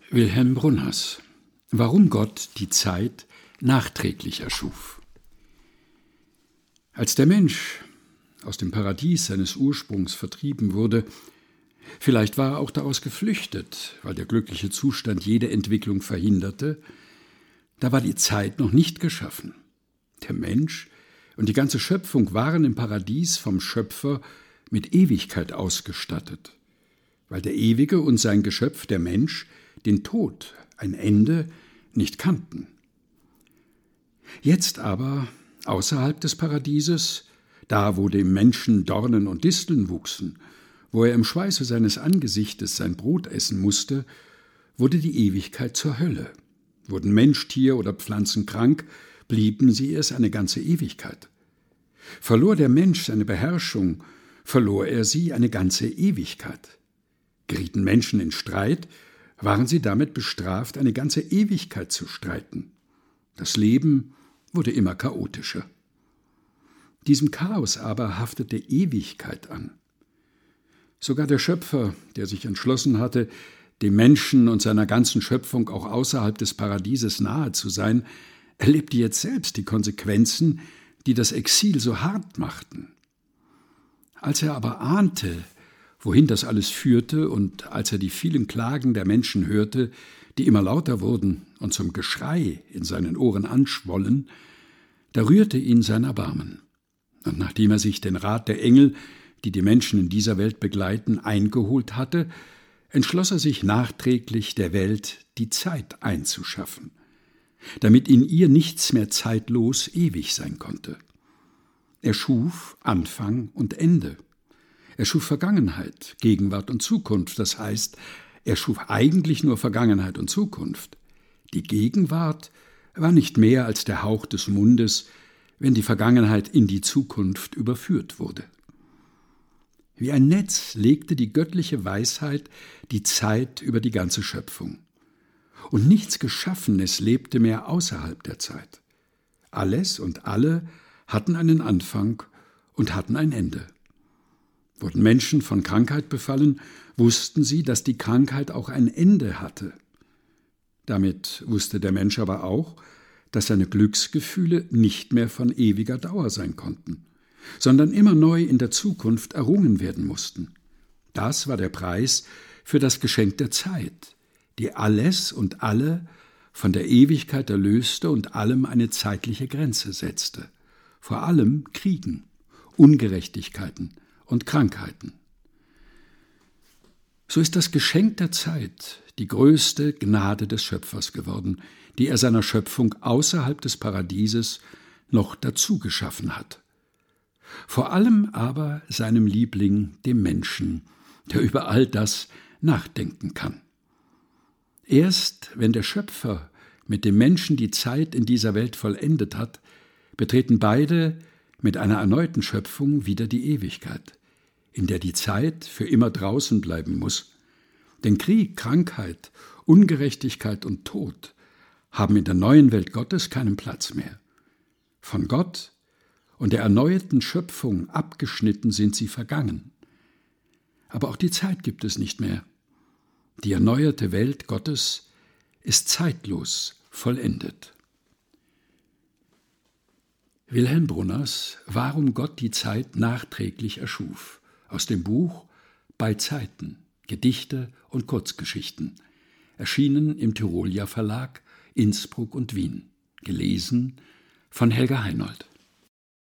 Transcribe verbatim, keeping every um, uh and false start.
Wilhelm Brunners: Warum Gott die Zeit nachträglich erschuf. Als der Mensch aus dem Paradies seines Ursprungs vertrieben wurde, vielleicht war er auch daraus geflüchtet, weil der glückliche Zustand jede Entwicklung verhinderte, da war die Zeit noch nicht geschaffen. Der Mensch und die ganze Schöpfung waren im Paradies vom Schöpfer mit Ewigkeit ausgestattet, weil der Ewige und sein Geschöpf, der Mensch, den Tod, ein Ende, nicht kannten. Jetzt aber, außerhalb des Paradieses, da wo dem Menschen Dornen und Disteln wuchsen, wo er im Schweiße seines Angesichtes sein Brot essen musste, wurde die Ewigkeit zur Hölle. Wurden Mensch, Tier oder Pflanzen krank, blieben sie es eine ganze Ewigkeit. Verlor der Mensch seine Beherrschung, verlor er sie eine ganze Ewigkeit. Gerieten Menschen in Streit, waren sie damit bestraft, eine ganze Ewigkeit zu streiten. Das Leben wurde immer chaotischer. Diesem Chaos aber haftete Ewigkeit an. Sogar der Schöpfer, der sich entschlossen hatte, dem Menschen und seiner ganzen Schöpfung auch außerhalb des Paradieses nahe zu sein, erlebte jetzt selbst die Konsequenzen, die das Exil so hart machten. Als er aber ahnte, wohin das alles führte, und als er die vielen Klagen der Menschen hörte, die immer lauter wurden und zum Geschrei in seinen Ohren anschwollen, da rührte ihn sein Erbarmen. Und nachdem er sich den Rat der Engel, die die Menschen in dieser Welt begleiten, eingeholt hatte, entschloss er sich nachträglich der Welt die Zeit einzuschaffen, damit in ihr nichts mehr zeitlos ewig sein konnte. Er schuf Anfang und Ende. Er schuf Vergangenheit, Gegenwart und Zukunft, das heißt, er schuf eigentlich nur Vergangenheit und Zukunft. Die Gegenwart war nicht mehr als der Hauch des Mundes, wenn die Vergangenheit in die Zukunft überführt wurde. Wie ein Netz legte die göttliche Weisheit die Zeit über die ganze Schöpfung. Und nichts Geschaffenes lebte mehr außerhalb der Zeit. Alles und alle hatten einen Anfang und hatten ein Ende. Wurden Menschen von Krankheit befallen, wussten sie, dass die Krankheit auch ein Ende hatte. Damit wusste der Mensch aber auch, dass seine Glücksgefühle nicht mehr von ewiger Dauer sein konnten, sondern immer neu in der Zukunft errungen werden mussten. Das war der Preis für das Geschenk der Zeit, die alles und alle von der Ewigkeit erlöste und allem eine zeitliche Grenze setzte, vor allem Kriegen, Ungerechtigkeiten und Krankheiten. So ist das Geschenk der Zeit die größte Gnade des Schöpfers geworden, die er seiner Schöpfung außerhalb des Paradieses noch dazu geschaffen hat. Vor allem aber seinem Liebling, dem Menschen, der über all das nachdenken kann. Erst wenn der Schöpfer mit dem Menschen die Zeit in dieser Welt vollendet hat, betreten beide mit einer erneuten Schöpfung wieder die Ewigkeit, in der die Zeit für immer draußen bleiben muss. Denn Krieg, Krankheit, Ungerechtigkeit und Tod haben in der neuen Welt Gottes keinen Platz mehr. Von Gott und der erneuerten Schöpfung abgeschnitten sind sie vergangen. Aber auch die Zeit gibt es nicht mehr. Die erneuerte Welt Gottes ist zeitlos vollendet. Wilhelm Brunners: Warum Gott die Zeit nachträglich erschuf, aus dem Buch Bei Zeiten, Gedichte und Kurzgeschichten, erschienen im Tyrolia Verlag, Innsbruck und Wien, gelesen von Helga Heinold.